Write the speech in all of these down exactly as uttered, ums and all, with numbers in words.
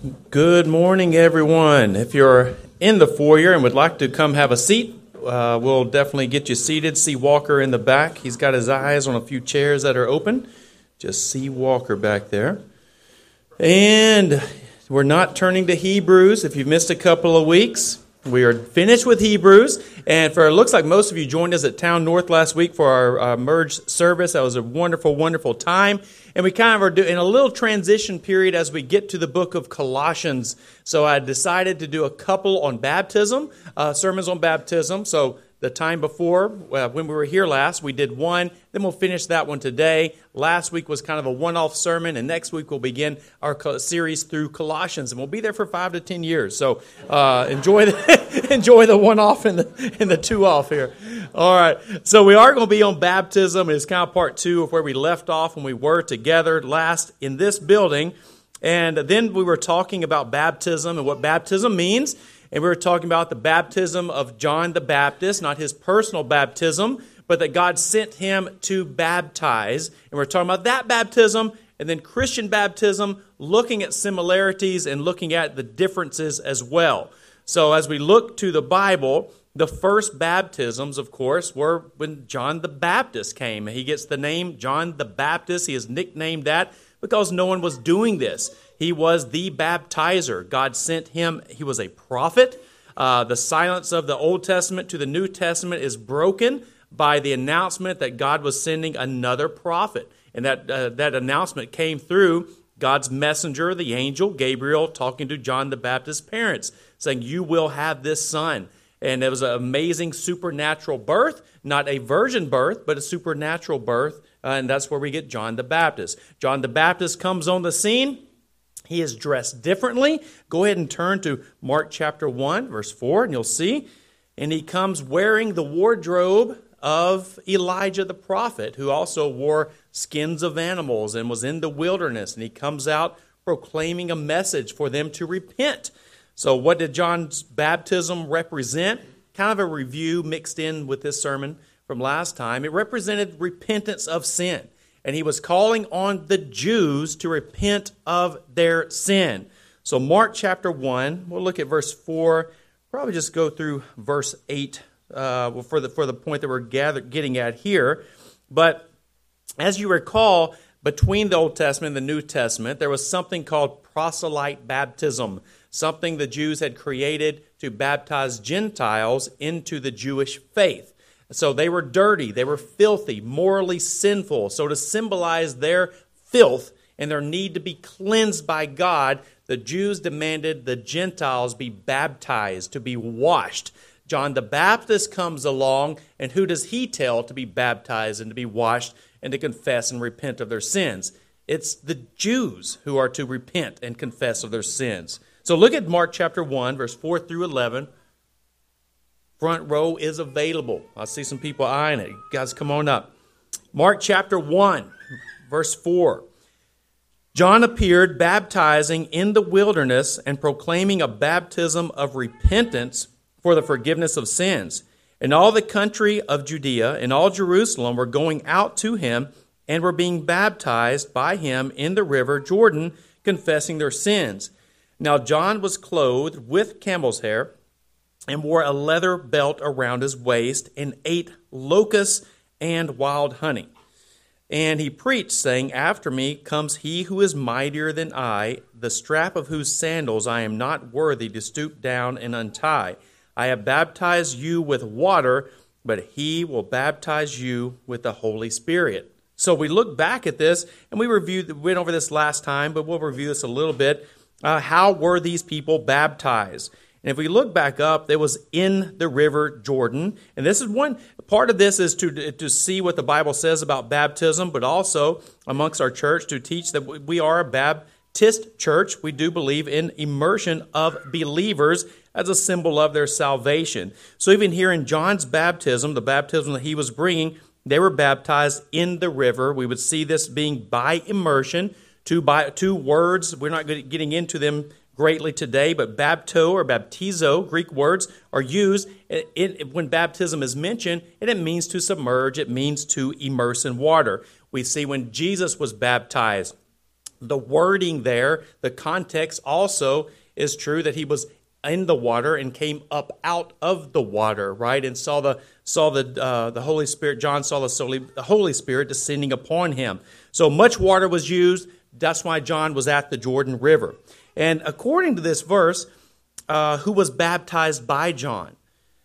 Good morning, everyone. If you're in the foyer and would like to come have a seat, uh, we'll definitely get you seated. See Walker in the back. He's got his eyes on a few chairs that are open. Just see Walker back there. And we're not turning to Hebrews. If you've missed a couple of weeks, we are finished with Hebrews. And for it looks like most of you joined us at Town North last week for our uh, merged service. That was a wonderful, wonderful time. And we kind of are doing a little transition period as we get to the book of Colossians. So I decided to do a couple on baptism, uh, sermons on baptism. So the time before, uh, when we were here last, we did one. Then we'll finish that one today. Last week was kind of a one-off sermon, and next week we'll begin our series through Colossians, and we'll be there for five to ten years. So uh, enjoy the enjoy the one-off and the and the two-off here. All right. So we are going to be on baptism. It's kind of part two of where we left off when we were together last in this building, and then we were talking about baptism and what baptism means. And we were talking about the baptism of John the Baptist, not his personal baptism, but that God sent him to baptize. And we're talking about that baptism and then Christian baptism, looking at similarities and looking at the differences as well. So as we look to the Bible, the first baptisms, of course, were when John the Baptist came. He gets the name John the Baptist. He is nicknamed that because no one was doing this. He was the baptizer. God sent him. He was a prophet. Uh, the silence of the Old Testament to the New Testament is broken by the announcement that God was sending another prophet. And that uh, that announcement came through God's messenger, the angel, Gabriel, talking to John the Baptist's parents, saying, "You will have this son." And it was an amazing supernatural birth, not a virgin birth, but a supernatural birth. Uh, and that's where we get John the Baptist. John the Baptist comes on the scene. He is dressed differently. Go ahead and turn to Mark chapter one, verse four, and you'll see. And he comes wearing the wardrobe of Elijah the prophet, who also wore skins of animals and was in the wilderness. And he comes out proclaiming a message for them to repent. So what did John's baptism represent? Kind of a review mixed in with this sermon from last time. It represented repentance of sin. And he was calling on the Jews to repent of their sin. So Mark chapter one, we'll look at verse four, probably just go through verse eight uh, for the for the point that we're gather, getting at here. But as you recall, between the Old Testament and the New Testament, there was something called proselyte baptism, something the Jews had created to baptize Gentiles into the Jewish faith. So they were dirty, they were filthy, morally sinful. So to symbolize their filth and their need to be cleansed by God, the Jews demanded the Gentiles be baptized, to be washed. John the Baptist comes along, and who does he tell to be baptized and to be washed and to confess and repent of their sins? It's the Jews who are to repent and confess of their sins. So look at Mark chapter one, verse four through eleven. Front row is available. I see some people eyeing it. You guys, come on up. Mark chapter one, verse four. John appeared baptizing in the wilderness and proclaiming a baptism of repentance for the forgiveness of sins. And all the country of Judea and all Jerusalem were going out to him and were being baptized by him in the river Jordan, confessing their sins. Now John was clothed with camel's hair and wore a leather belt around his waist, and ate locusts and wild honey. And he preached, saying, "After me comes he who is mightier than I, the strap of whose sandals I am not worthy to stoop down and untie. I have baptized you with water, but he will baptize you with the Holy Spirit." So we look back at this, and we reviewed, went over this last time, but we'll review this a little bit. Uh, how were these people baptized? And if we look back up, it was in the river Jordan. And this is one part of this is to, to see what the Bible says about baptism, but also amongst our church to teach that we are a Baptist church. We do believe in immersion of believers as a symbol of their salvation. So even here in John's baptism, the baptism that he was bringing, they were baptized in the river. We would see this being by immersion, two, by, two words. We're not getting into them greatly today, but bapto or baptizo, Greek words, are used it, it, when baptism is mentioned, and it means to submerge, it means to immerse in water. We see when Jesus was baptized, The wording there, the context also is true that he was in the water and came up out of the water, right? And saw the saw the uh, the Holy Spirit. John saw the Holy Spirit descending upon him. So much water was used. That's why John was at the Jordan River. And according to this verse, uh, who was baptized by John?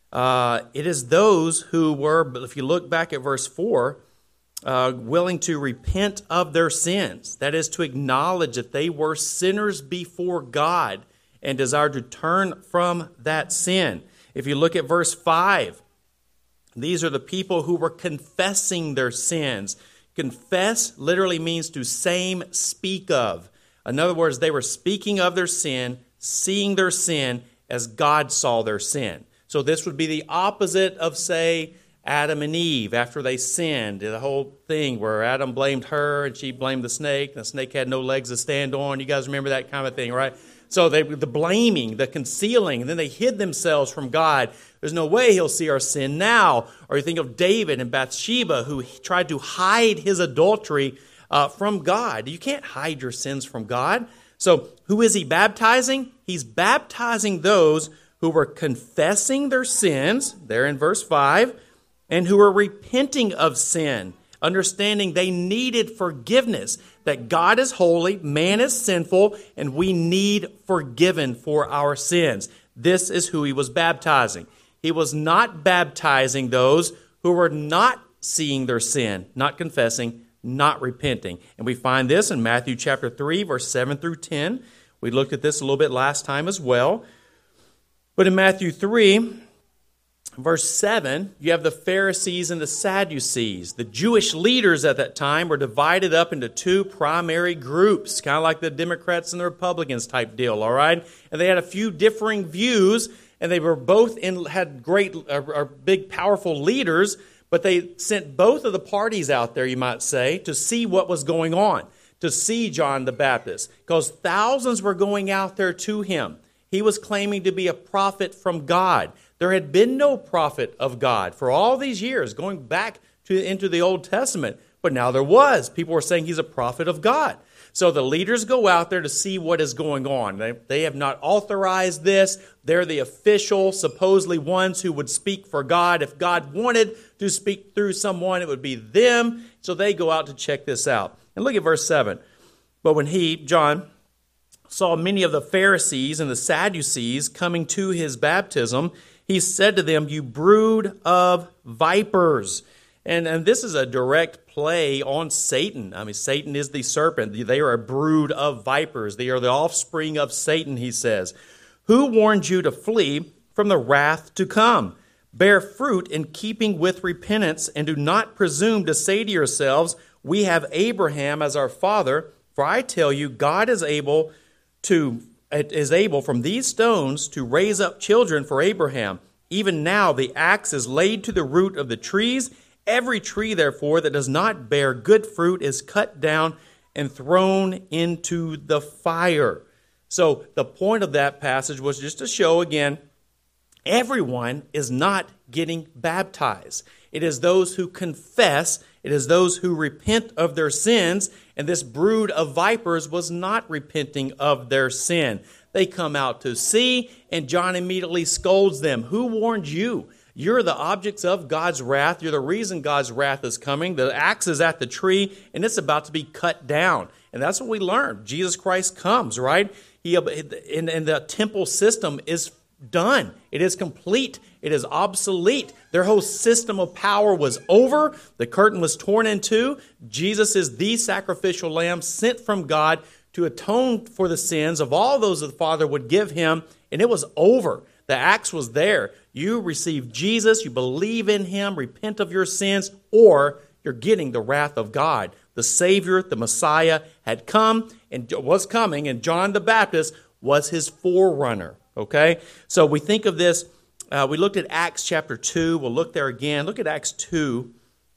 Uh, it is those who were, if you look back at verse four, uh, willing to repent of their sins. That is to acknowledge that they were sinners before God and desired to turn from that sin. If you look at verse five, these are the people who were confessing their sins. Confess literally means to same speak of. In other words, they were speaking of their sin, seeing their sin as God saw their sin. So this would be the opposite of, say, Adam and Eve after they sinned. The whole thing where Adam blamed her and she blamed the snake. And the snake had no legs to stand on. You guys remember that kind of thing, right? So they the blaming, the concealing, and then they hid themselves from God. There's no way he'll see our sin now. Or you think of David and Bathsheba, who tried to hide his adultery uh, from God. You can't hide your sins from God. So who is he baptizing? He's baptizing those who were confessing their sins, there in verse five, and who were repenting of sin, understanding they needed forgiveness, that God is holy, man is sinful, and we need forgiven for our sins. This is who he was baptizing. He was not baptizing those who were not seeing their sin, not confessing, not repenting. And we find this in Matthew chapter three, verse seven through ten. We looked at this a little bit last time as well. But in Matthew three, verse seven, you have the Pharisees and the Sadducees. The Jewish leaders at that time were divided up into two primary groups, kind of like the Democrats and the Republicans type deal, all right? And they had a few differing views, and they were both in, had great, uh, uh, big, powerful leaders, but they sent both of the parties out there, you might say, to see what was going on, to see John the Baptist, because thousands were going out there to him. He was claiming to be a prophet from God. There had been no prophet of God for all these years, going back to into the Old Testament. But now there was. People were saying he's a prophet of God. So the leaders go out there to see what is going on. They, they have not authorized this. They're the official, supposedly ones who would speak for God. If God wanted to speak through someone, it would be them. So they go out to check this out. And look at verse seven. But when he, John, saw many of the Pharisees and the Sadducees coming to his baptism, he said to them, "You brood of vipers." And, and this is a direct play on Satan. I mean, Satan is the serpent. They are a brood of vipers. They are the offspring of Satan, he says. "Who warned you to flee from the wrath to come? Bear fruit in keeping with repentance, and do not presume to say to yourselves, 'We have Abraham as our father.' For I tell you, God is able to is able from these stones to raise up children for Abraham. Even now the axe is laid to the root of the trees. Every tree, therefore, that does not bear good fruit is cut down and thrown into the fire." So the point of that passage was just to show again, everyone is not getting baptized. It is those who confess, it is those who repent of their sins, and this brood of vipers was not repenting of their sin. They come out to see, and John immediately scolds them. Who warned you? You're the objects of God's wrath. You're the reason God's wrath is coming. The axe is at the tree, and it's about to be cut down. And that's what we learned. Jesus Christ comes, right? He, and, and the temple system is done. It is complete. It is obsolete. Their whole system of power was over. The curtain was torn in two. Jesus is the sacrificial lamb sent from God to atone for the sins of all those that the Father would give him, and it was over. The axe was there. You receive Jesus, you believe in him, repent of your sins, or you're getting the wrath of God. The Savior, the Messiah, had come and was coming, and John the Baptist was his forerunner. Okay? So we think of this, uh, we looked at Acts chapter two. We'll look there again. Look at Acts two,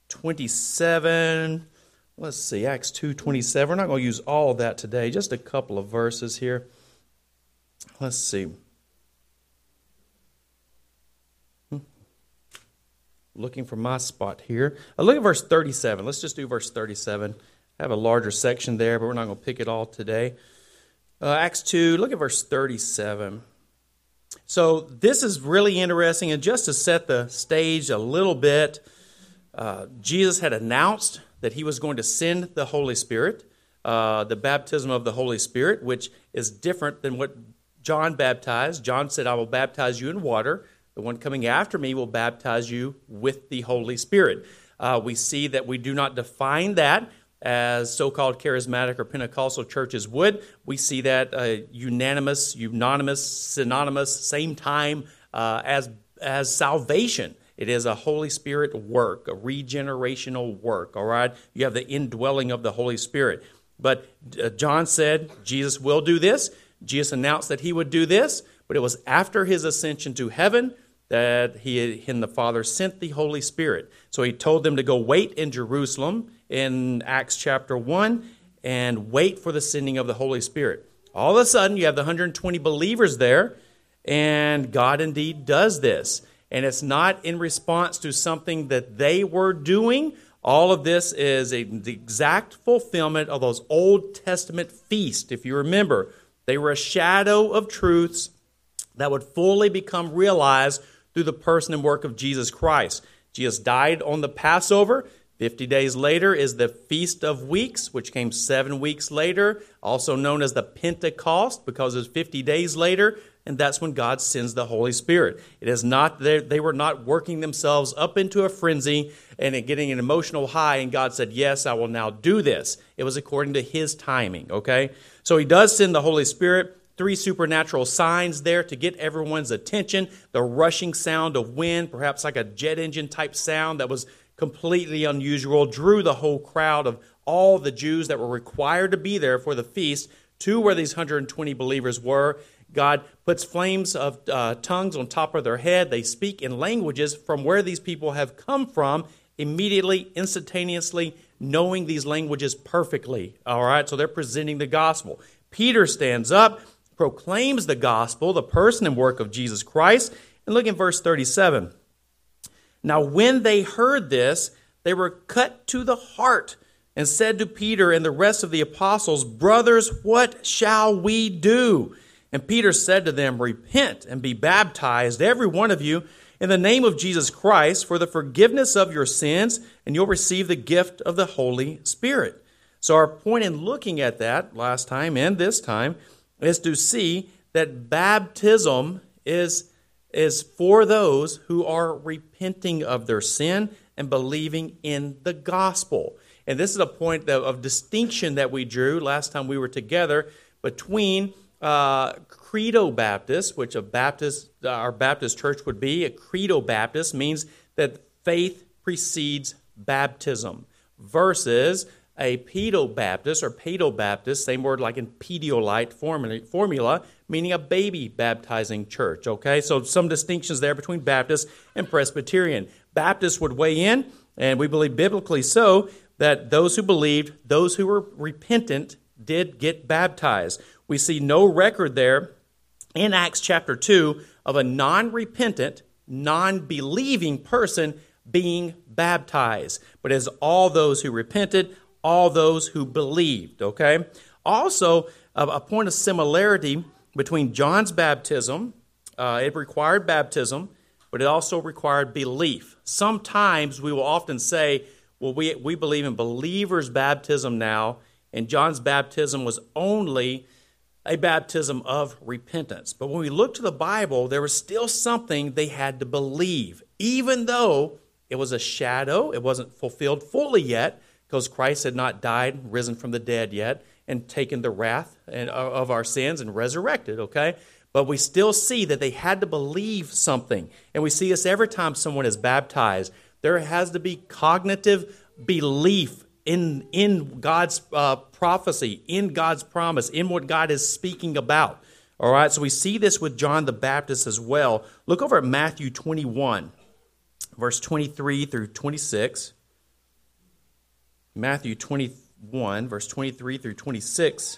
twenty-seven. Let's see, Acts two, twenty-seven. We're not going to use all of that today. Just a couple of verses here. Let's see. Looking for my spot here. Uh, look at verse thirty-seven. Let's just do verse thirty-seven. have a larger section there, but we're not going to pick it all today. Uh, Acts two, look at verse thirty-seven. So this is really interesting, and just to set the stage a little bit, uh, Jesus had announced that he was going to send the Holy Spirit, uh, the baptism of the Holy Spirit, which is different than what John baptized. John said, I will baptize you in water. The one coming after me will baptize you with the Holy Spirit. Uh, we see that we do not define that as so-called charismatic or Pentecostal churches would. We see that uh, unanimous, unanimous, synonymous, same time uh, as, as salvation. It is a Holy Spirit work, a regenerational work, all right? You have the indwelling of the Holy Spirit. But uh, John said Jesus will do this. Jesus announced that he would do this, but it was after his ascension to heaven that he and the Father sent the Holy Spirit. So he told them to go wait in Jerusalem in Acts chapter one and wait for the sending of the Holy Spirit. All of a sudden, you have the one hundred twenty believers there, and God indeed does this. And it's not in response to something that they were doing. All of this is a, the exact fulfillment of those Old Testament feasts. If you remember, they were a shadow of truths that would fully become realized through the person and work of Jesus Christ. Jesus died on the Passover. Fifty days later is the Feast of Weeks, which came seven weeks later, also known as the Pentecost, because it's fifty days later, and that's when God sends the Holy Spirit. It is not they were not working themselves up into a frenzy and getting an emotional high, and God said, yes, I will now do this. It was according to his timing, okay? So he does send the Holy Spirit. Three supernatural signs there to get everyone's attention. The rushing sound of wind, perhaps like a jet engine type sound that was completely unusual, drew the whole crowd of all the Jews that were required to be there for the feast to where these one hundred twenty believers were. God puts flames of uh, tongues on top of their head. They speak in languages from where these people have come from, immediately, instantaneously, knowing these languages perfectly. All right, so they're presenting the gospel. Peter stands up, proclaims the gospel, the person and work of Jesus Christ. And look in verse thirty-seven. Now when they heard this, they were cut to the heart and said to Peter and the rest of the apostles, brothers, what shall we do? And Peter said to them, repent and be baptized, every one of you, in the name of Jesus Christ for the forgiveness of your sins, and you'll receive the gift of the Holy Spirit. So our point in looking at that last time and this time is to see that baptism is, is for those who are repenting of their sin and believing in the gospel. And this is a point of, of distinction that we drew last time we were together between uh, Credo Baptist, which a Baptist, uh, our Baptist church would be. A Credo Baptist means that faith precedes baptism, versus a Pedobaptist or Pedobaptist, same word like in Pedialyte formula, meaning a baby baptizing church, okay? So some distinctions there between Baptist and Presbyterian. Baptists would weigh in, and we believe biblically so, that those who believed, those who were repentant, did get baptized. We see no record there in Acts chapter two of a non-repentant, non-believing person being baptized, but as all those who repented, all those who believed, okay? Also, a point of similarity between John's baptism, uh, it required baptism, but it also required belief. Sometimes we will often say, well, we, we believe in believers' baptism now, and John's baptism was only a baptism of repentance. But when we look to the Bible, there was still something they had to believe, even though it was a shadow, it wasn't fulfilled fully yet, because Christ had not died, risen from the dead yet, and taken the wrath of our sins and resurrected, okay? But we still see that they had to believe something. And we see this every time someone is baptized. There has to be cognitive belief in, in God's uh, prophecy, in God's promise, in what God is speaking about. All right, so we see this with John the Baptist as well. Look over at Matthew twenty-one, verse twenty-three through twenty-six. Matthew twenty-one, verse twenty-three through twenty-six.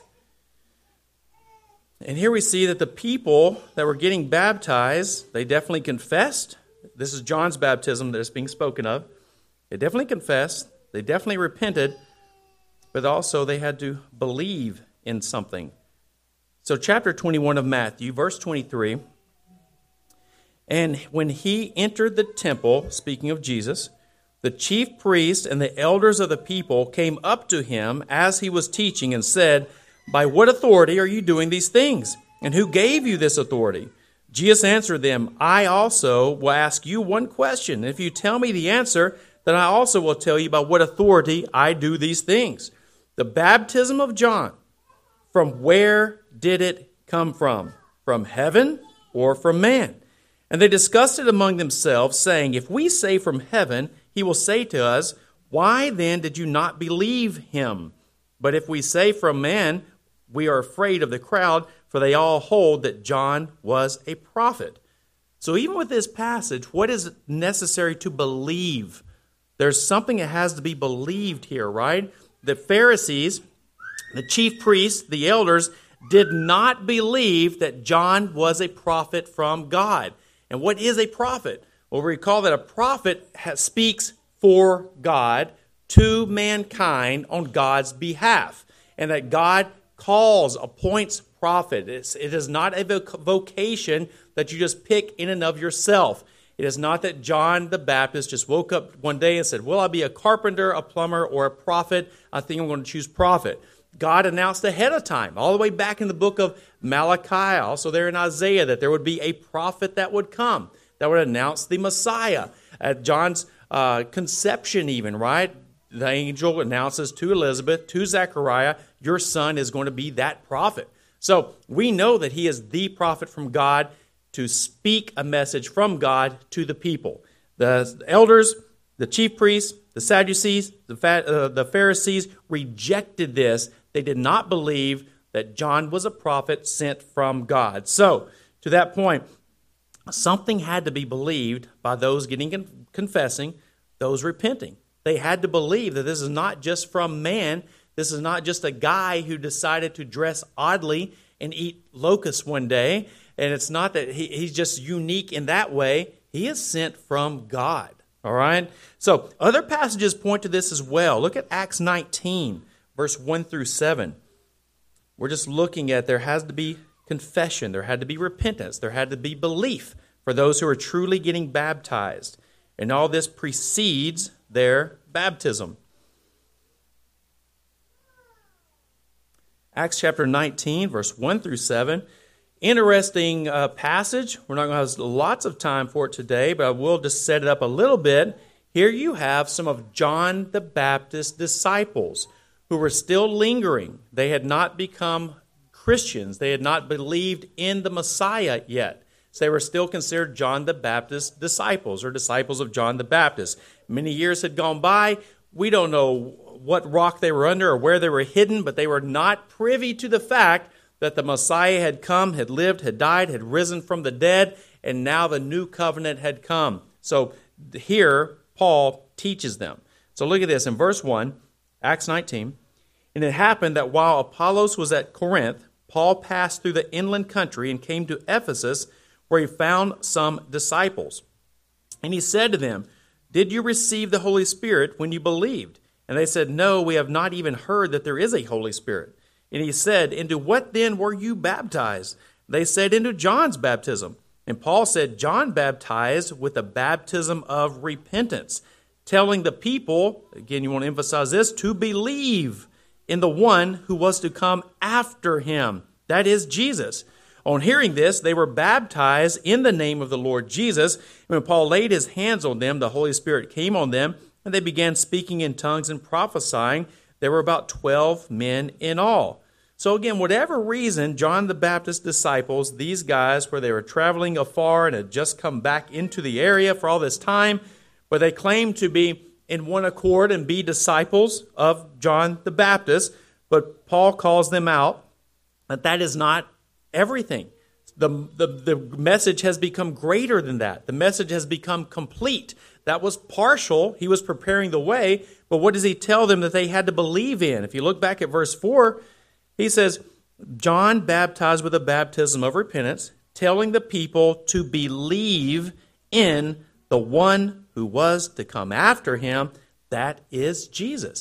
And here we see that the people that were getting baptized, they definitely confessed. This is John's baptism that is being spoken of. They definitely confessed. They definitely repented. but also they had to believe in something. So chapter twenty-one of Matthew, verse twenty-three, and when he entered the temple, speaking of Jesus, the chief priests and the elders of the people came up to him as he was teaching and said, "By what authority are you doing these things? And who gave you this authority?" Jesus answered them, "I also will ask you one question. If you tell me the answer, then I also will tell you by what authority I do these things. The baptism of John, from where did it come from? From heaven or from man?" And they discussed it among themselves, saying, "If we say from heaven, he will say to us, 'Why then did you not believe him?' But if we say from man, we are afraid of the crowd, for they all hold that John was a prophet." So even with this passage, what is necessary to believe? There's something that has to be believed here, right? The Pharisees, the chief priests, the elders, did not believe that John was a prophet from God. And what is a prophet? Well, recall that a prophet has, speaks for God to mankind on God's behalf, and that God calls, appoints prophet. It's, it is not a voc- vocation that you just pick in and of yourself. It is not that John the Baptist just woke up one day and said, "Will I be a carpenter, a plumber, or a prophet? I think I'm going to choose prophet." God announced ahead of time, all the way back in the book of Malachi, also there in Isaiah, that there would be a prophet that would come, that would announce the Messiah. At John's uh, conception even, right? The angel announces to Elizabeth, to Zechariah, "Your son is going to be that prophet." So we know that he is the prophet from God to speak a message from God to the people. The elders, the chief priests, the Sadducees, the, uh, the Pharisees rejected this. They did not believe that John was a prophet sent from God. So, to that point, something had to be believed by those getting confessing, those repenting. They had to believe that this is not just from man. This is not just a guy who decided to dress oddly and eat locusts one day. And it's not that he, he's just unique in that way. He is sent from God. All right? So, other passages point to this as well. Look at Acts nineteen, verse one through seven. We're just looking at there has to be confession. There had to be repentance. There had to be belief for those who are truly getting baptized. And all this precedes their baptism. Acts chapter nineteen, verse one through seven. Interesting uh, passage. We're not going to have lots of time for it today, but I will just set it up a little bit. Here you have some of John the Baptist's disciples who were still lingering. They had not become Christians. They had not believed in the Messiah yet. So they were still considered John the Baptist's disciples, or disciples of John the Baptist. Many years had gone by. We don't know what rock they were under or where they were hidden, but they were not privy to the fact that the Messiah had come, had lived, had died, had risen from the dead, and now the new covenant had come. So here, Paul teaches them. So look at this in verse one, Acts nineteen. "And it happened that while Apollos was at Corinth, Paul passed through the inland country and came to Ephesus, where he found some disciples. And he said to them, 'Did you receive the Holy Spirit when you believed?' And they said, 'No, we have not even heard that there is a Holy Spirit.' And he said, 'Into what then were you baptized?' They said, 'Into John's baptism.' And Paul said, 'John baptized with a baptism of repentance, telling the people,'" again you want to emphasize this, "'to believe in the one who was to come after him,' that is Jesus. On hearing this, they were baptized in the name of the Lord Jesus. And when Paul laid his hands on them, the Holy Spirit came on them, and they began speaking in tongues and prophesying. There were about twelve men in all." So again, whatever reason, John the Baptist's disciples, these guys, where they were traveling afar and had just come back into the area for all this time, but they claimed to be in one accord and be disciples of John the Baptist, but Paul calls them out that that is not everything. The, the, the message has become greater than that. The message has become complete. That was partial. He was preparing the way, but what does he tell them that they had to believe in? If you look back at verse four, he says, "John baptized with a baptism of repentance, telling the people to believe in the one who was to come after him, that is Jesus."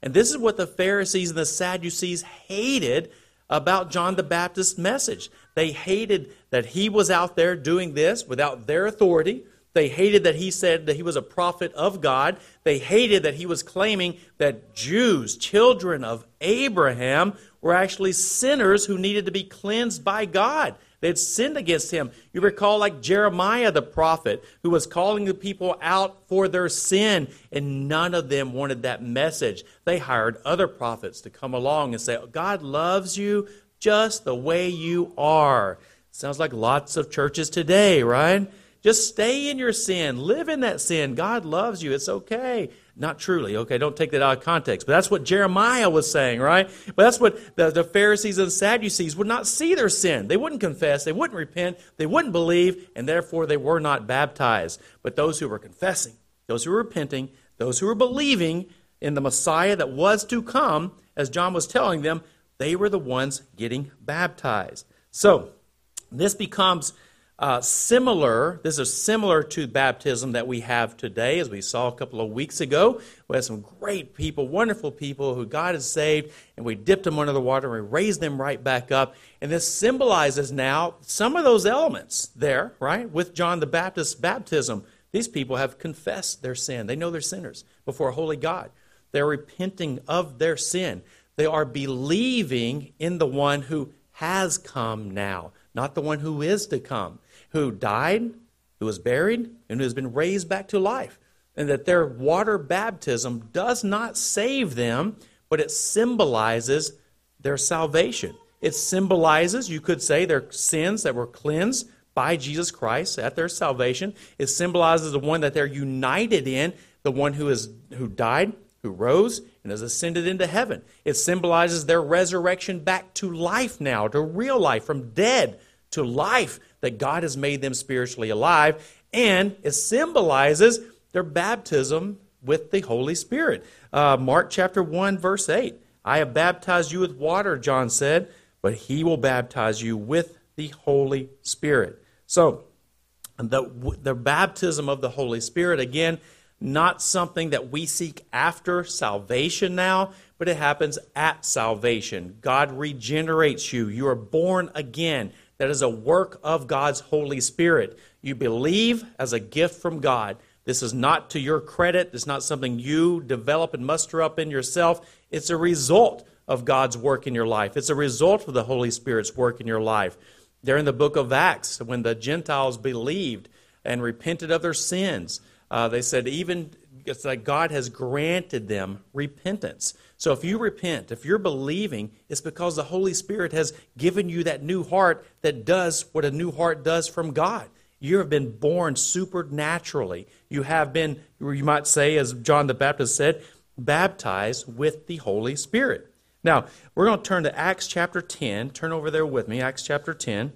And this is what the Pharisees and the Sadducees hated about John the Baptist's message. They hated that he was out there doing this without their authority. They hated that he said that he was a prophet of God. They hated that he was claiming that Jews, children of Abraham, were actually sinners who needed to be cleansed by God. They had sinned against him. You recall like Jeremiah the prophet, who was calling the people out for their sin, and none of them wanted that message. They hired other prophets to come along and say, God loves you just the way you are. Sounds like lots of churches today, right? Just stay in your sin. Live in that sin. God loves you. It's okay. Not truly. Okay, don't take that out of context. But that's what Jeremiah was saying, right? But that's what the, the Pharisees and Sadducees would not see their sin. They wouldn't confess. They wouldn't repent. They wouldn't believe. And therefore, they were not baptized. But those who were confessing, those who were repenting, those who were believing in the Messiah that was to come, as John was telling them, they were the ones getting baptized. So, this becomes Uh, similar, this is similar to baptism that we have today, as we saw a couple of weeks ago. We had some great people, wonderful people who God has saved, and we dipped them under the water and we raised them right back up. And this symbolizes now some of those elements there, right, with John the Baptist's baptism. These people have confessed their sin. They know they're sinners before a holy God. They're repenting of their sin. They are believing in the one who has come now, not the one who is to come, who died, who was buried, and who has been raised back to life. And that their water baptism does not save them, but it symbolizes their salvation. It symbolizes, you could say, their sins that were cleansed by Jesus Christ at their salvation. It symbolizes the one that they're united in, the one who is who died, who rose, and has ascended into heaven. It symbolizes their resurrection back to life now, to real life, from dead to life, that God has made them spiritually alive. And it symbolizes their baptism with the Holy Spirit. Uh, Mark chapter one, verse eight. I have baptized you with water, John said, but he will baptize you with the Holy Spirit. So, the, the baptism of the Holy Spirit, again, not something that we seek after salvation now, but it happens at salvation. God regenerates you. You are born again. That is a work of God's Holy Spirit. You believe as a gift from God. This is not to your credit. It's not something you develop and muster up in yourself. It's a result of God's work in your life. It's a result of the Holy Spirit's work in your life. There in the book of Acts, when the Gentiles believed and repented of their sins, Uh, they said even it's like God has granted them repentance. So if you repent, if you're believing, it's because the Holy Spirit has given you that new heart that does what a new heart does from God. You have been born supernaturally. You have been, you might say, as John the Baptist said, baptized with the Holy Spirit. Now, we're going to turn to Acts chapter ten. Turn over there with me, Acts chapter ten.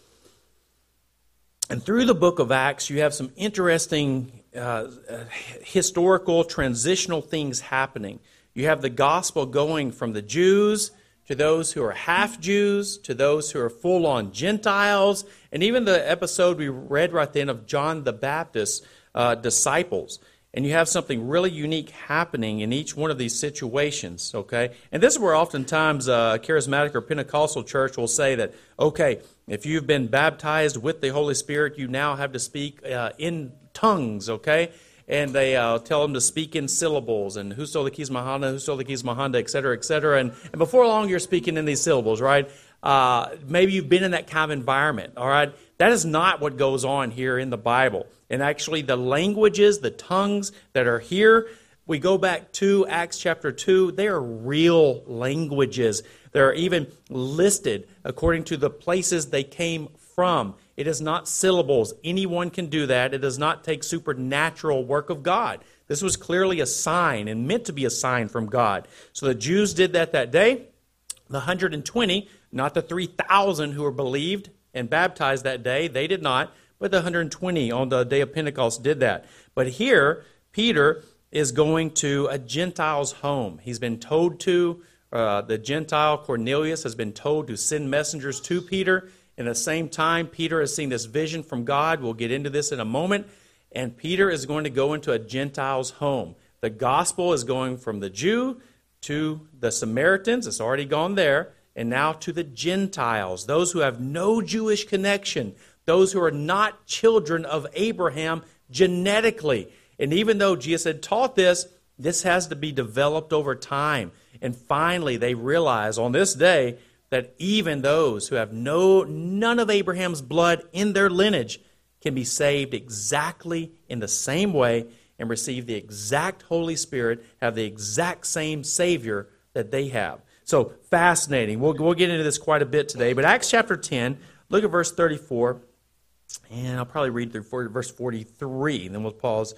And through the book of Acts, you have some interesting uh, historical, transitional things happening. You have the gospel going from the Jews to those who are half-Jews, to those who are full-on Gentiles, and even the episode we read right then of John the Baptist's uh, disciples. And you have something really unique happening in each one of these situations, okay? And this is where oftentimes a charismatic or Pentecostal church will say that, okay, if you've been baptized with the Holy Spirit, you now have to speak uh, in tongues, okay? And they uh, tell them to speak in syllables, and Husto Lakis Mahanda, Husto Lakis Mahanda, et cetera, et cetera. And, and before long, you're speaking in these syllables, right? Uh, maybe you've been in that kind of environment, all right? That is not what goes on here in the Bible. And actually, the languages, the tongues that are here, we go back to Acts chapter two, they are real languages. They're even listed according to the places they came from. It is not syllables. Anyone can do that. It does not take supernatural work of God. This was clearly a sign and meant to be a sign from God. So the Jews did that that day. The one hundred twenty, not the three thousand who were believed and baptized that day, they did not. But the one hundred twenty on the day of Pentecost did that. But here, Peter is going to a Gentile's home. He's been told to, uh, the Gentile Cornelius has been told to send messengers to Peter. And at the same time, Peter has seen this vision from God. We'll get into this in a moment. And Peter is going to go into a Gentile's home. The gospel is going from the Jew to the Samaritans, it's already gone there, and now to the Gentiles, those who have no Jewish connection, those who are not children of Abraham genetically. And even though Jesus had taught this, this has to be developed over time. And finally, they realize on this day that even those who have no none of Abraham's blood in their lineage can be saved exactly in the same way and receive the exact Holy Spirit, have the exact same Savior that they have. So, fascinating. We'll, we'll get into this quite a bit today. But Acts chapter ten, look at verse thirty-four. And I'll probably read through verse forty-three, and then we'll pause.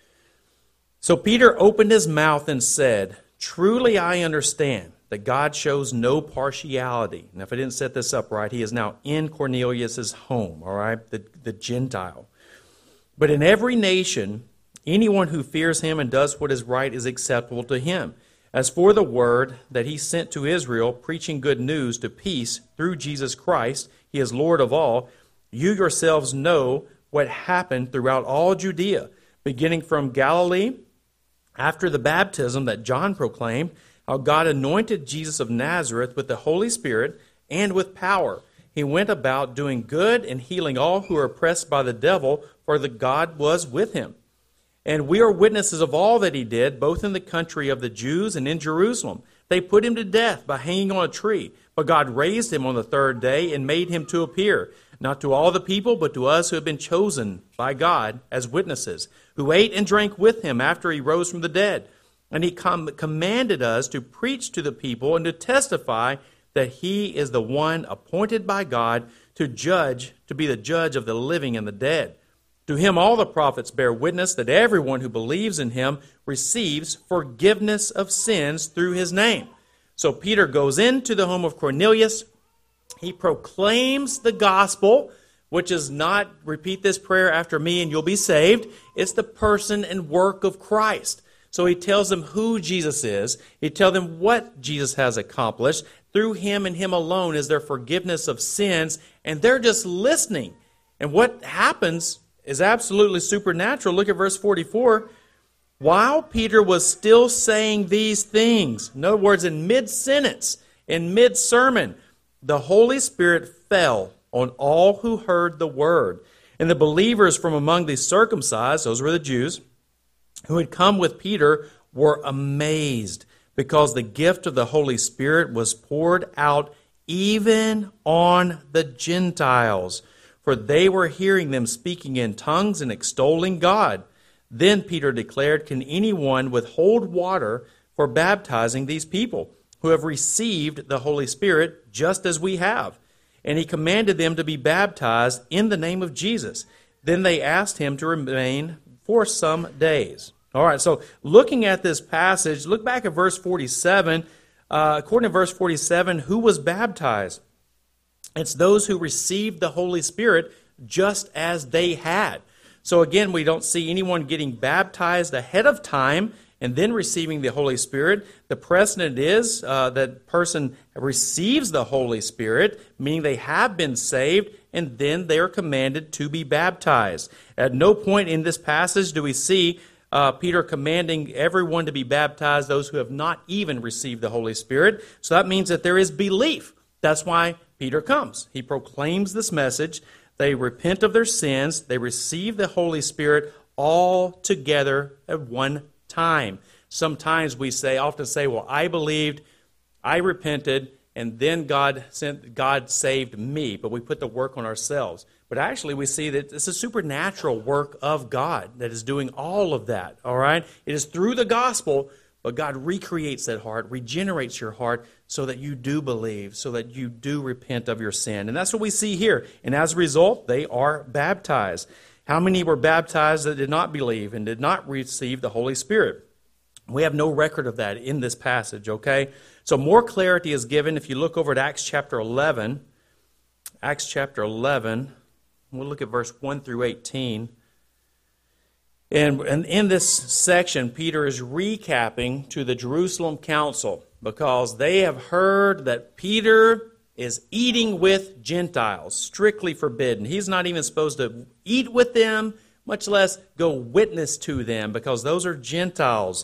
So Peter opened his mouth and said, "Truly I understand that God shows no partiality." Now, if I didn't set this up right, he is now in Cornelius' home, all right, the, the Gentile. "But in every nation, anyone who fears him and does what is right is acceptable to him. As for the word that he sent to Israel, preaching good news to peace through Jesus Christ, he is Lord of all, you yourselves know what happened throughout all Judea, beginning from Galilee, after the baptism that John proclaimed, how God anointed Jesus of Nazareth with the Holy Spirit and with power. He went about doing good and healing all who were oppressed by the devil, for the God was with him. And we are witnesses of all that he did, both in the country of the Jews and in Jerusalem. They put him to death by hanging on a tree, but God raised him on the third day and made him to appear, not to all the people, but to us who have been chosen by God as witnesses, who ate and drank with him after he rose from the dead. And he com- commanded us to preach to the people and to testify that he is the one appointed by God to judge, to be the judge of the living and the dead. To him all the prophets bear witness that everyone who believes in him receives forgiveness of sins through his name." So Peter goes into the home of Cornelius. He proclaims the gospel, which is not, repeat this prayer after me and you'll be saved. It's the person and work of Christ. So he tells them who Jesus is. He tells them what Jesus has accomplished. Through him and him alone is there forgiveness of sins, and they're just listening. And what happens is absolutely supernatural. Look at verse forty-four. While Peter was still saying these things, in other words, in mid-sentence, in mid-sermon, the Holy Spirit fell on all who heard the word. And the believers from among the circumcised, those were the Jews, who had come with Peter, were amazed, because the gift of the Holy Spirit was poured out even on the Gentiles, for they were hearing them speaking in tongues and extolling God. Then Peter declared, "Can anyone withhold water for baptizing these people, who have received the Holy Spirit just as we have?" And he commanded them to be baptized in the name of Jesus. Then they asked him to remain for some days. All right, so looking at this passage, look back at verse forty-seven. Uh, according to verse forty-seven, who was baptized? It's those who received the Holy Spirit just as they had. So again, we don't see anyone getting baptized ahead of time and then receiving the Holy Spirit. The precedent is uh, that person receives the Holy Spirit, meaning they have been saved, and then they are commanded to be baptized. At no point in this passage do we see uh, Peter commanding everyone to be baptized, those who have not even received the Holy Spirit. So that means that there is belief. That's why Peter comes. He proclaims this message. They repent of their sins. They receive the Holy Spirit all together at one time. Sometimes we say, often say, well, I believed, I repented, and then God sent, God saved me. But we put the work on ourselves. But actually we see that it's a supernatural work of God that is doing all of that. All right? It is through the gospel, but God recreates that heart, regenerates your heart so that you do believe, so that you do repent of your sin. And that's what we see here. And as a result, they are baptized. How many were baptized that did not believe and did not receive the Holy Spirit? We have no record of that in this passage, okay? So more clarity is given if you look over at Acts chapter eleven. Acts chapter eleven, we'll look at verse one through eighteen. And, and in this section, Peter is recapping to the Jerusalem council because they have heard that Peter is eating with Gentiles, strictly forbidden. He's not even supposed to eat with them, much less go witness to them, because those are Gentiles.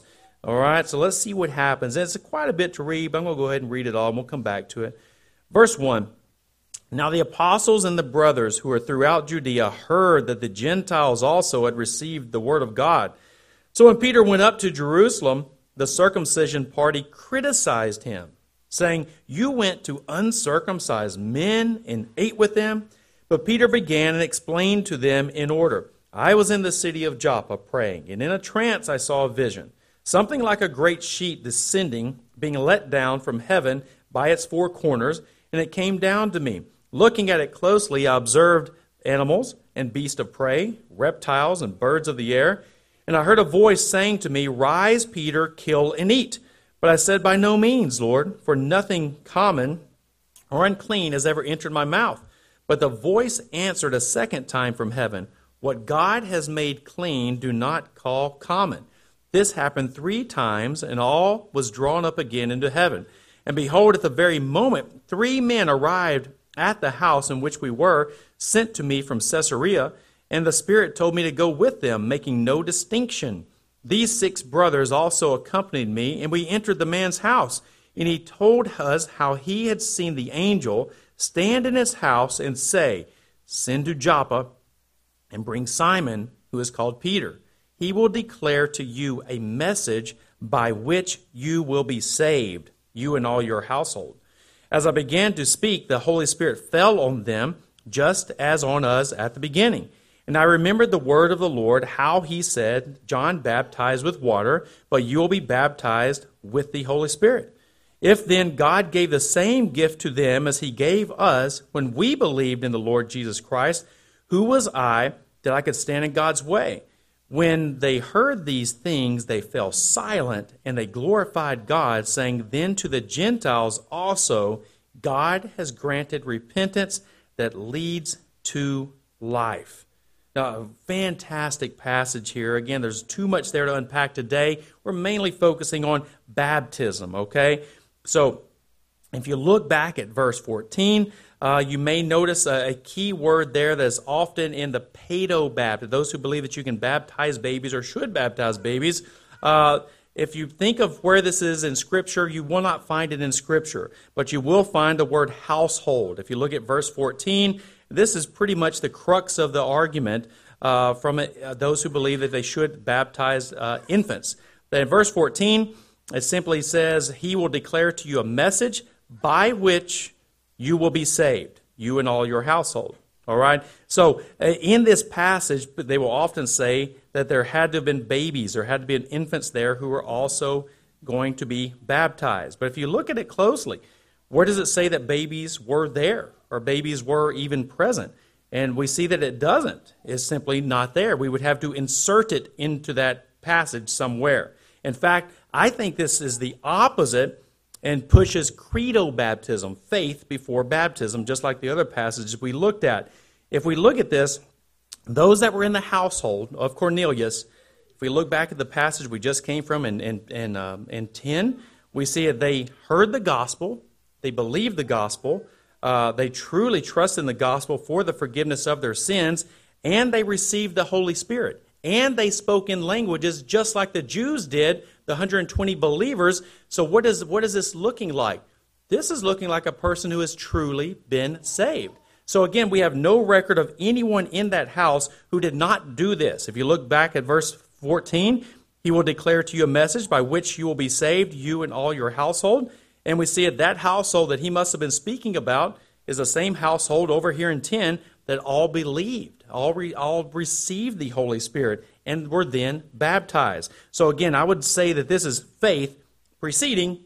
All right, so let's see what happens. It's quite a bit to read, but I'm going to go ahead and read it all, and we'll come back to it. Verse one, now the apostles and the brothers who were throughout Judea heard that the Gentiles also had received the word of God. So when Peter went up to Jerusalem, the circumcision party criticized him, saying, you went to uncircumcised men and ate with them? But Peter began and explained to them in order. I was in the city of Joppa praying, and in a trance I saw a vision, something like a great sheet descending, being let down from heaven by its four corners, and it came down to me. Looking at it closely, I observed animals and beasts of prey, reptiles and birds of the air. And I heard a voice saying to me, rise, Peter, kill and eat. But I said, by no means, Lord, for nothing common or unclean has ever entered my mouth. But the voice answered a second time from heaven, what God has made clean, do not call common. This happened three times, and all was drawn up again into heaven. And behold, at the very moment, three men arrived at the house in which we were, sent to me from Caesarea, and the Spirit told me to go with them, making no distinction. These six brothers also accompanied me, and we entered the man's house. And he told us how he had seen the angel stand in his house and say, send to Joppa and bring Simon, who is called Peter. He will declare to you a message by which you will be saved, you and all your household. As I began to speak, the Holy Spirit fell on them, just as on us at the beginning. And I remembered the word of the Lord, how he said, John baptized with water, but you will be baptized with the Holy Spirit. If then God gave the same gift to them as he gave us when we believed in the Lord Jesus Christ, who was I that I could stand in God's way? When they heard these things, they fell silent, and they glorified God, saying, then to the Gentiles also God has granted repentance that leads to life. Now, a fantastic passage here. Again, there's too much there to unpack today. We're mainly focusing on baptism, okay? So, if you look back at verse fourteen, uh, you may notice a, a key word there that's often in the paedo-baptism, those who believe that you can baptize babies or should baptize babies. Uh, if you think of where this is in Scripture, you will not find it in Scripture, but you will find the word household. If you look at verse fourteen, this is pretty much the crux of the argument uh, from it, uh, those who believe that they should baptize uh, infants. But in verse fourteen, it simply says, he will declare to you a message by which you will be saved, you and all your household. All right? So uh, in this passage, they will often say that there had to have been babies, there had to be infants there who were also going to be baptized. But if you look at it closely, where does it say that babies were there or babies were even present? And we see that it doesn't. It's simply not there. We would have to insert it into that passage somewhere. In fact, I think this is the opposite and pushes credo baptism, faith before baptism, just like the other passages we looked at. If we look at this, those that were in the household of Cornelius, if we look back at the passage we just came from in, in, in, um, in ten, we see that they heard the gospel, they believed the gospel, uh, they truly trusted in the gospel for the forgiveness of their sins, and they received the Holy Spirit. And they spoke in languages just like the Jews did, the one hundred twenty believers. So what is, what is this looking like? This is looking like a person who has truly been saved. So again, we have no record of anyone in that house who did not do this. If you look back at verse fourteen, he will declare to you a message by which you will be saved, you and all your household. And we see that that household that he must have been speaking about is the same household over here in ten that all believed, all, re, all received the Holy Spirit, and were then baptized. So again, I would say that this is faith preceding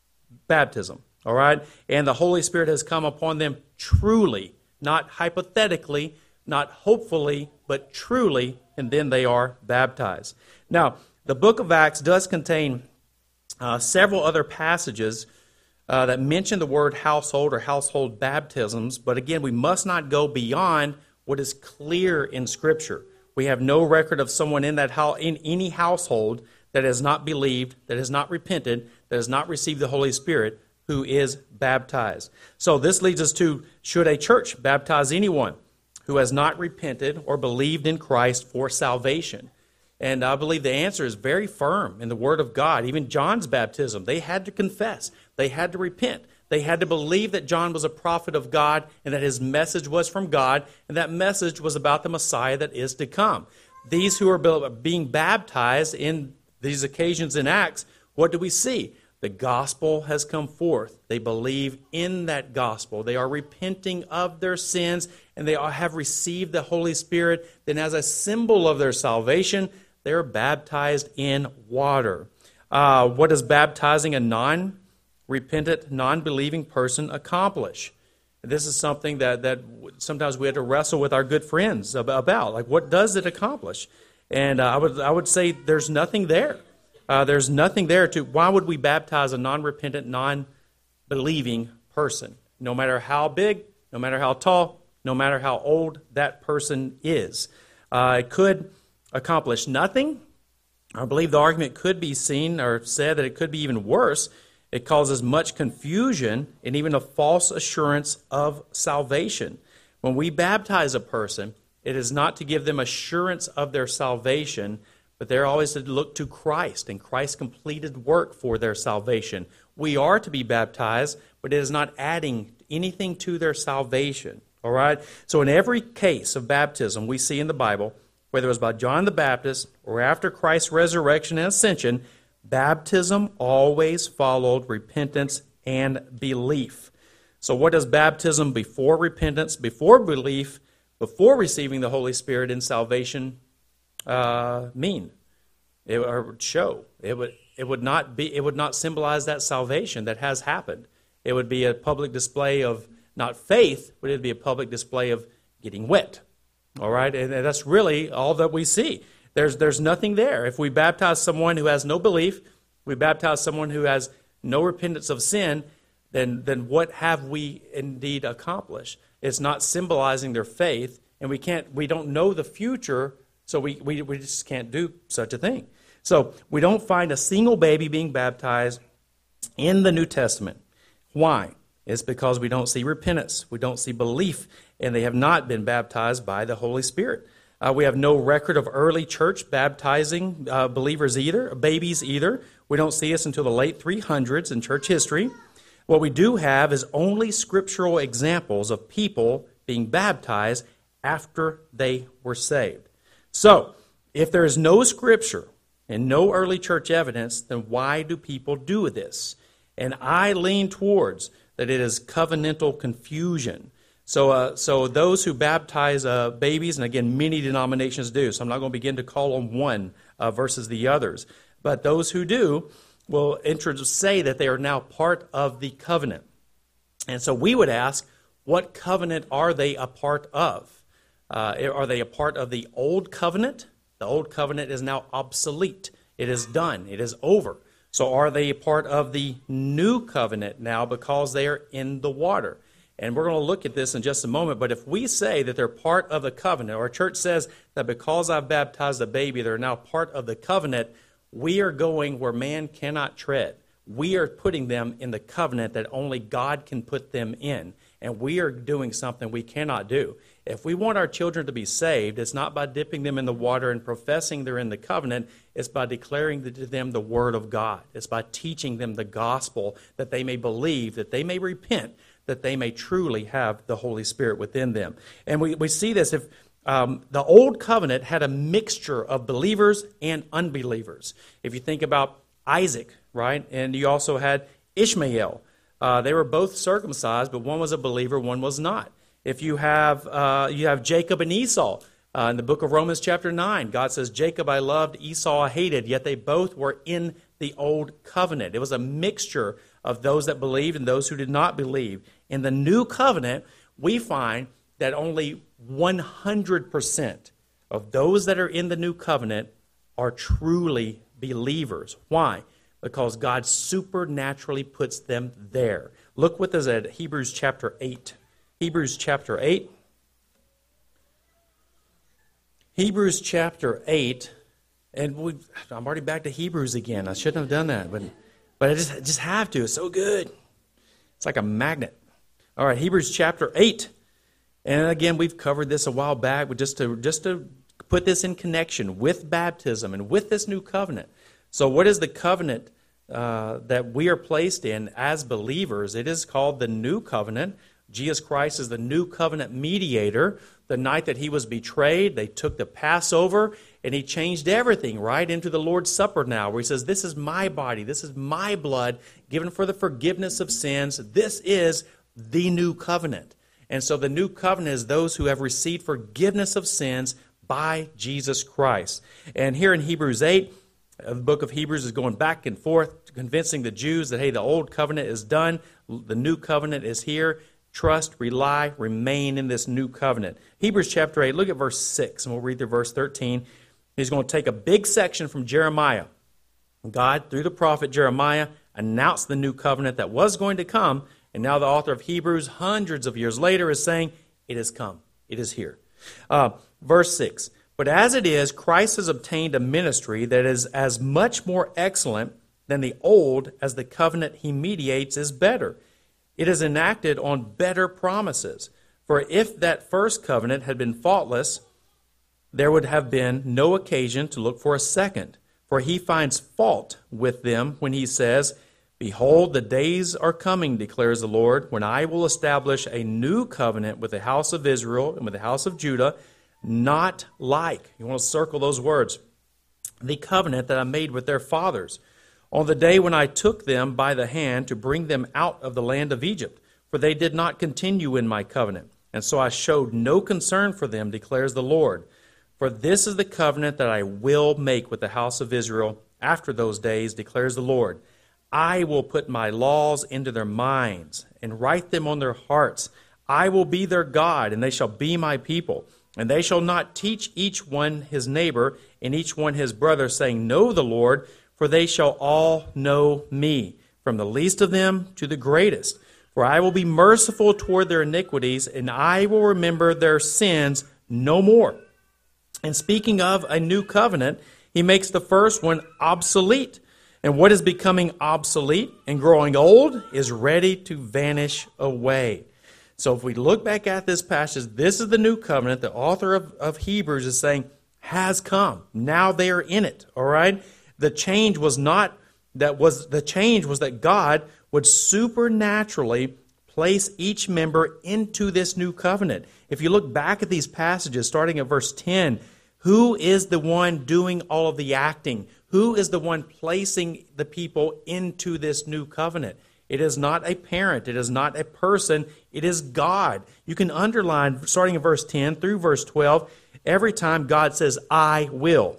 baptism, all right? And the Holy Spirit has come upon them truly, not hypothetically, not hopefully, but truly, and then they are baptized. Now, the book of Acts does contain uh, several other passages Uh, that mention the word household or household baptisms, but again, we must not go beyond what is clear in Scripture. We have no record of someone in that house, in any household that has not believed, that has not repented, that has not received the Holy Spirit, who is baptized. So this leads us to, should a church baptize anyone who has not repented or believed in Christ for salvation? And I believe the answer is very firm in the Word of God. Even John's baptism, they had to confess. They had to repent. They had to believe that John was a prophet of God and that his message was from God, and that message was about the Messiah that is to come. These who are being baptized in these occasions in Acts, what do we see? The gospel has come forth. They believe in that gospel. They are repenting of their sins, and they have received the Holy Spirit. Then as a symbol of their salvation, they are baptized in water. Uh, what does baptizing a non-repentant, non-believing person accomplish? This is something that, that sometimes we have to wrestle with our good friends about. Like, what does it accomplish? And uh, I would I would say there's nothing there. Uh, there's nothing there to, why would we baptize a non-repentant, non-believing person? No matter how big, no matter how tall, no matter how old that person is. Uh, it could accomplish nothing. I believe the argument could be seen or said that it could be even worse. It causes much confusion and even a false assurance of salvation. When we baptize a person, it is not to give them assurance of their salvation, but they're always to look to Christ and Christ's completed work for their salvation. We are to be baptized, but it is not adding anything to their salvation. All right? So in every case of baptism we see in the Bible, whether it was by John the Baptist or after Christ's resurrection and ascension, baptism always followed repentance and belief. So what does baptism before repentance, before belief, before receiving the Holy Spirit in salvation uh, mean? It would show. It would it would not be it would not symbolize that salvation that has happened. It would be a public display of not faith, but it would be a public display of getting wet. All right? And that's really all that we see. There's there's nothing there. If we baptize someone who has no belief, we baptize someone who has no repentance of sin, then then what have we indeed accomplished? It's not symbolizing their faith, and we can't we don't know the future, so we, we, we just can't do such a thing. So we don't find a single baby being baptized in the New Testament. Why? It's because we don't see repentance, we don't see belief, and they have not been baptized by the Holy Spirit. Uh, we have no record of early church baptizing uh, believers either, babies either. We don't see this until the late three hundreds in church history. What we do have is only scriptural examples of people being baptized after they were saved. So, if there is no scripture and no early church evidence, then why do people do this? And I lean towards that it is covenantal confusion. So uh, so those who baptize uh, babies, and again, many denominations do, so I'm not going to begin to call on one uh, versus the others, but those who do will say that they are now part of the covenant. And so we would ask, what covenant are they a part of? Uh, are they a part of the old covenant? The old covenant is now obsolete. It is done. It is over. So are they a part of the new covenant now because they are in the water? And we're going to look at this in just a moment. But if we say that they're part of the covenant, or a church says that because I've baptized a baby, they're now part of the covenant, we are going where man cannot tread. We are putting them in the covenant that only God can put them in. And we are doing something we cannot do. If we want our children to be saved, it's not by dipping them in the water and professing they're in the covenant. It's by declaring to them the Word of God. It's by teaching them the gospel that they may believe, that they may repent, that they may truly have the Holy Spirit within them. And we, we see this if um, the old covenant had a mixture of believers and unbelievers. If you think about Isaac, right, and you also had Ishmael. Uh, they were both circumcised, but one was a believer, one was not. If you have uh, you have Jacob and Esau, uh, in the book of Romans chapter nine, God says, Jacob I loved, Esau I hated, yet they both were in the old covenant. It was a mixture of those that believed and those who did not believe. In the new covenant, we find that only one hundred percent of those that are in the new covenant are truly believers. Why? Because God supernaturally puts them there. Look what this at Hebrews chapter eight. Hebrews chapter eight. Hebrews chapter eight. And we, I'm already back to Hebrews again. I shouldn't have done that, but but I just, I just have to. It's so good. It's like a magnet. All right, Hebrews chapter eight. And again, we've covered this a while back, but just to just to put this in connection with baptism and with this new covenant. So what is the covenant uh, that we are placed in as believers? It is called the new covenant. Jesus Christ is the new covenant mediator. The night that he was betrayed, they took the Passover, and he changed everything right into the Lord's Supper now, where he says, this is my body, this is my blood, given for the forgiveness of sins. This is the new covenant. And so the new covenant is those who have received forgiveness of sins by Jesus Christ. And here in Hebrews eight, the book of Hebrews is going back and forth, convincing the Jews that, hey, the old covenant is done, the new covenant is here. Trust, rely, remain in this new covenant. Hebrews chapter eight, look at verse six, and we'll read through verse thirteen. He's going to take a big section from Jeremiah. God, through the prophet Jeremiah, announced the new covenant that was going to come, and now the author of Hebrews, hundreds of years later, is saying, it has come. It is here. Uh, verse six, but as it is, Christ has obtained a ministry that is as much more excellent than the old as the covenant he mediates is better. It is enacted on better promises. For if that first covenant had been faultless, there would have been no occasion to look for a second. For he finds fault with them when he says, behold, the days are coming, declares the Lord, when I will establish a new covenant with the house of Israel and with the house of Judah, not like, you want to circle those words, the covenant that I made with their fathers, on the day when I took them by the hand to bring them out of the land of Egypt, for they did not continue in my covenant, and so I showed no concern for them, declares the Lord. For this is the covenant that I will make with the house of Israel after those days, declares the Lord. I will put my laws into their minds and write them on their hearts. I will be their God, and they shall be my people. And they shall not teach each one his neighbor and each one his brother, saying, know the Lord, for they shall all know me, from the least of them to the greatest. For I will be merciful toward their iniquities, and I will remember their sins no more. And speaking of a new covenant, he makes the first one obsolete. And what is becoming obsolete and growing old is ready to vanish away. So if we look back at this passage, this is the new covenant. The author of, of Hebrews is saying has come. Now they are in it, all right? The change was not that was the change was that God would supernaturally place each member into this new covenant. If you look back at these passages, starting at verse ten, who is the one doing all of the acting? Who is the one placing the people into this new covenant? It is not a parent. It is not a person. It is God. You can underline, starting in verse ten through verse twelve, every time God says, I will.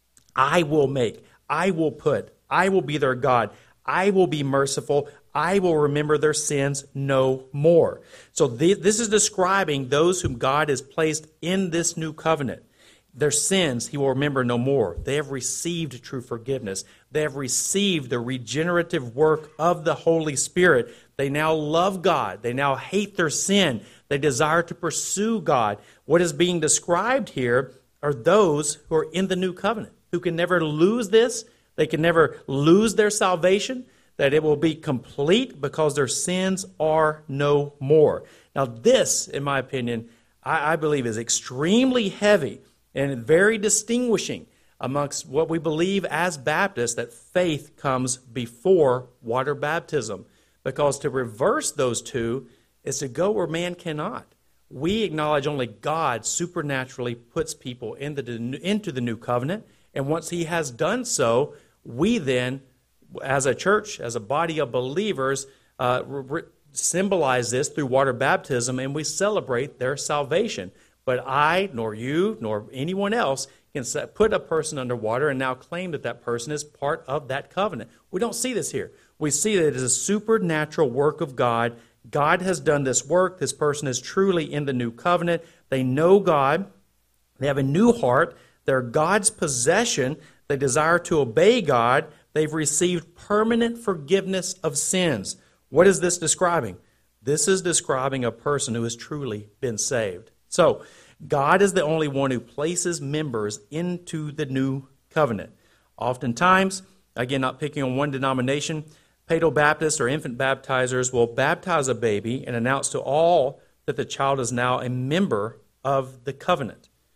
I will make. I will put. I will be their God. I will be merciful. I will remember their sins no more. So this is describing those whom God has placed in this new covenant. Their sins he will remember no more. They have received true forgiveness. They have received the regenerative work of the Holy Spirit. They now love God. They now hate their sin. They desire to pursue God. What is being described here are those who are in the new covenant, who can never lose this. They can never lose their salvation, that it will be complete because their sins are no more. Now this, in my opinion, I, I believe is extremely heavy and very distinguishing amongst what we believe as Baptists, that faith comes before water baptism. Because to reverse those two is to go where man cannot. We acknowledge only God supernaturally puts people in the, into the new covenant. And once he has done so, we then, as a church, as a body of believers, uh, re- symbolize this through water baptism, and we celebrate their salvation. But I, nor you, nor anyone else can set, put a person under water and now claim that that person is part of that covenant. We don't see this here. We see that it is a supernatural work of God. God has done this work. This person is truly in the new covenant. They know God. They have a new heart. They're God's possession. They desire to obey God. They've received permanent forgiveness of sins. What is this describing? This is describing a person who has truly been saved. So, God is the only one who places members into the new covenant. Oftentimes, again, not picking on one denomination, Paedo-Baptists or infant baptizers will baptize a baby and announce to all that the child is now a member of the covenant.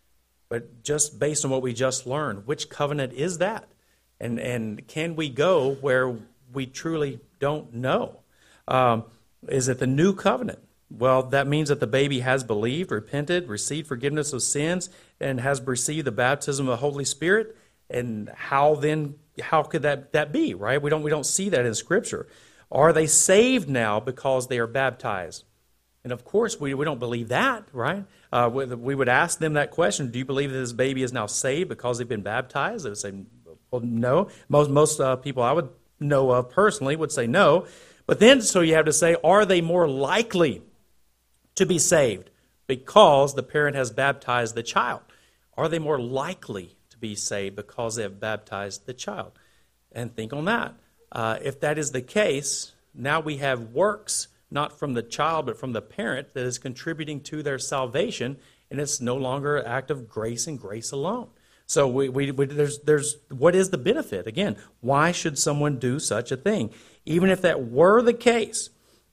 But just based on what we just learned, which covenant is that? And and can we go where we truly don't know? Um, is it the new covenant? Well, that means that the baby has believed, repented, received forgiveness of sins, and has received the baptism of the Holy Spirit. And how then, how could that, that be, right? We don't, we don't see that in Scripture. Are they saved now because they are baptized? And of course, we, we don't believe that, right? Uh, we, we would ask them that question, do you believe that this baby is now saved because they've been baptized? They would say, well, no. Most, most uh, people I would know of personally would say no. But then, so you have to say, are they more likely to be saved because the parent has baptized the child? Are they more likely to be saved because they have baptized the child? And think on that. Uh, if that is the case, now we have works, not from the child, but from the parent, that is contributing to their salvation, and it's no longer an act of grace and grace alone. So we, we, we, there's, there's, what is the benefit? Again, why should someone do such a thing? Even if that were the case,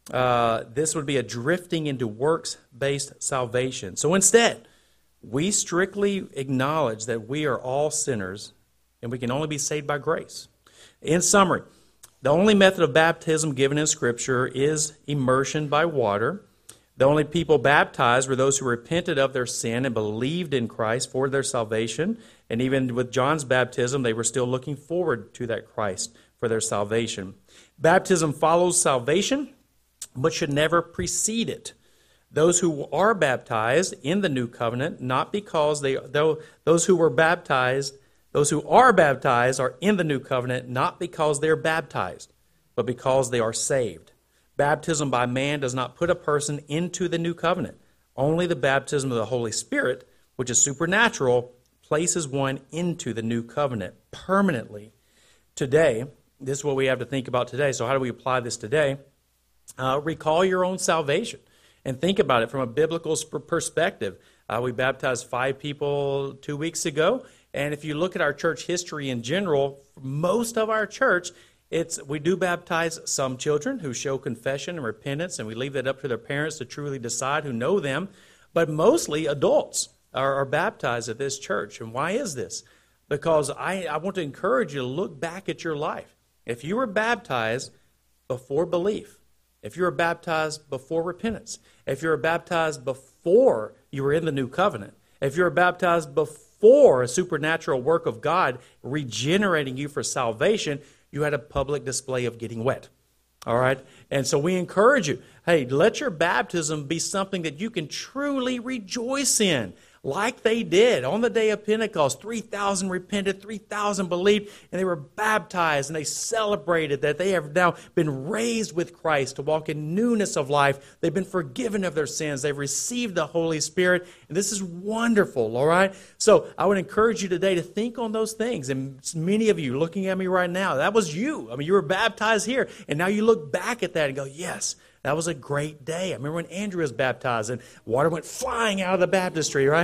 uh, this would be a drifting into works-based salvation. So instead, we strictly acknowledge that we are all sinners, and we can only be saved by grace. In summary, the only method of baptism given in Scripture is immersion by water. The only people baptized were those who repented of their sin and believed in Christ for their salvation. And even with John's baptism, they were still looking forward to that Christ for their salvation. Baptism follows salvation, but should never precede it. Those who are baptized in the new covenant, not because they, though those who were baptized, those who are baptized are in the new covenant, not because they're baptized, but because they are saved. Baptism by man does not put a person into the new covenant. Only the baptism of the Holy Spirit, which is supernatural, places one into the new covenant permanently. Today, this is what we have to think about today. So how do we apply this today? Uh, recall your own salvation and think about it from a biblical perspective. Uh, we baptized five people two weeks ago. And if you look at our church history in general, most of our church, it's we do baptize some children who show confession and repentance, and we leave that up to their parents to truly decide, who know them. But mostly adults are, are baptized at this church. And why is this? Because I, I want to encourage you to look back at your life. If you were baptized before belief, if you were baptized before repentance, if you were baptized before you were in the new covenant, if you were baptized before a supernatural work of God regenerating you for salvation, you had a public display of getting wet. All right? And so we encourage you, hey, let your baptism be something that you can truly rejoice in, like they did on the day of Pentecost. three thousand repented, three thousand believed, and they were baptized, and they celebrated that they have now been raised with Christ to walk in newness of life. They've been forgiven of their sins. They've received the Holy Spirit, and this is wonderful, all right? So I would encourage you today to think on those things, and many of you looking at me right now, that was you. I mean, you were baptized here, and now you look back at that and go, yes, that was a great day. I remember when Andrew was baptized and water went flying out of the baptistry, right?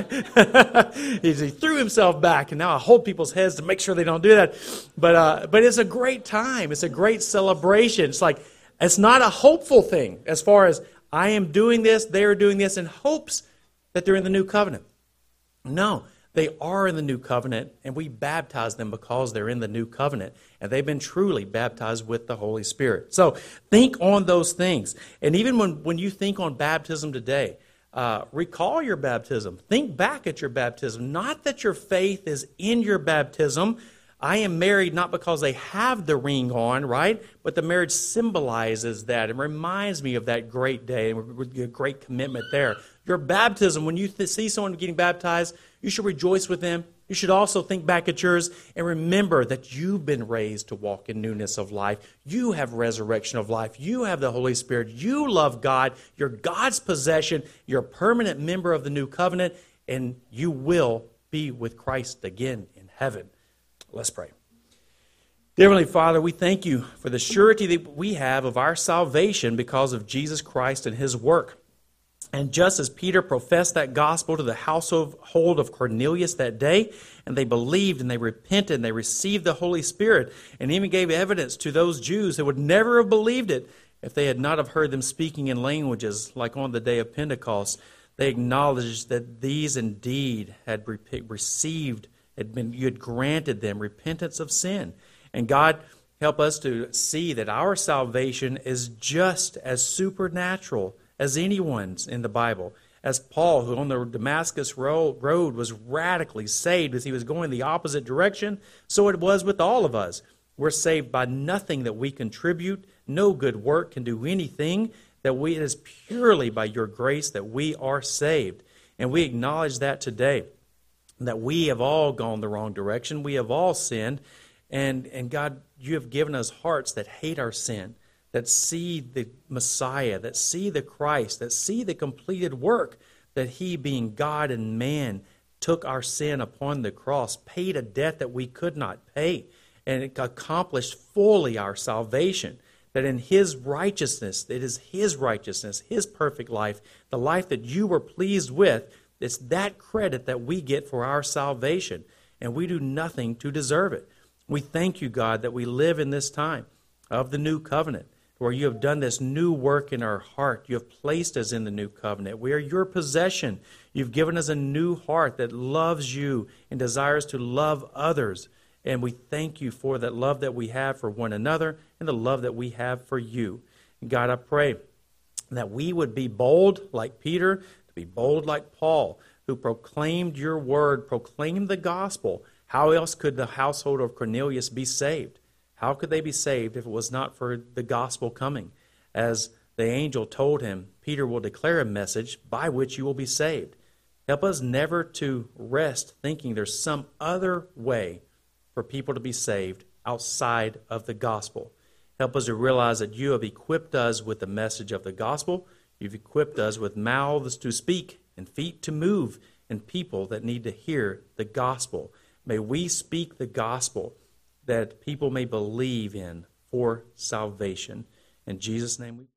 he, he threw himself back, and now I hold people's heads to make sure they don't do that. But uh, but it's a great time. It's a great celebration. It's like, it's not a hopeful thing as far as I am doing this, they are doing this in hopes that they're in the new covenant. No. They are in the new covenant, and we baptize them because they're in the new covenant, and they've been truly baptized with the Holy Spirit. So think on those things. And even when, when you think on baptism today, uh, recall your baptism. Think back at your baptism. Not that your faith is in your baptism. I am married not because they have the ring on, right? But the marriage symbolizes that. It reminds me of that great day and a great commitment there. Your baptism, when you th- see someone getting baptized, you should rejoice with them. You should also think back at yours and remember that you've been raised to walk in newness of life. You have resurrection of life. You have the Holy Spirit. You love God. You're God's possession. You're a permanent member of the new covenant, and you will be with Christ again in heaven. Let's pray. Dear Heavenly Father, we thank you for the surety that we have of our salvation because of Jesus Christ and His work. And just as Peter professed that gospel to the household of Cornelius that day, and they believed and they repented and they received the Holy Spirit, and even gave evidence to those Jews who would never have believed it if they had not have heard them speaking in languages like on the day of Pentecost, They acknowledged that these indeed had re- received, had been, you had granted them repentance of sin. And God, help us to see that our salvation is just as supernatural as anyone's in the Bible. As Paul, who on the Damascus road was radically saved as he was going the opposite direction, so it was with all of us. We're saved by nothing that we contribute. No good work can do anything. That we, it is purely by your grace that we are saved. And we acknowledge that today, that we have all gone the wrong direction. We have all sinned. And, and God, you have given us hearts that hate our sin, that see the Messiah, that see the Christ, that see the completed work, that he, being God and man, took our sin upon the cross, paid a debt that we could not pay, and it accomplished fully our salvation. That in his righteousness, it is his righteousness, his perfect life, the life that you were pleased with, it's that credit that we get for our salvation, and we do nothing to deserve it. We thank you, God, that we live in this time of the new covenant, where you have done this new work in our heart. You have placed us in the new covenant. We are your possession. You've given us a new heart that loves you and desires to love others. And we thank you for that love that we have for one another and the love that we have for you. And God, I pray that we would be bold like Peter, to be bold like Paul, who proclaimed your word, proclaimed the gospel. How else could the household of Cornelius be saved? How could they be saved if it was not for the gospel coming? As the angel told him, Peter will declare a message by which you will be saved. Help us never to rest thinking there's some other way for people to be saved outside of the gospel. Help us to realize that you have equipped us with the message of the gospel. You've equipped us with mouths to speak and feet to move and people that need to hear the gospel. May we speak the gospel that people may believe in for salvation. In Jesus' name we pray.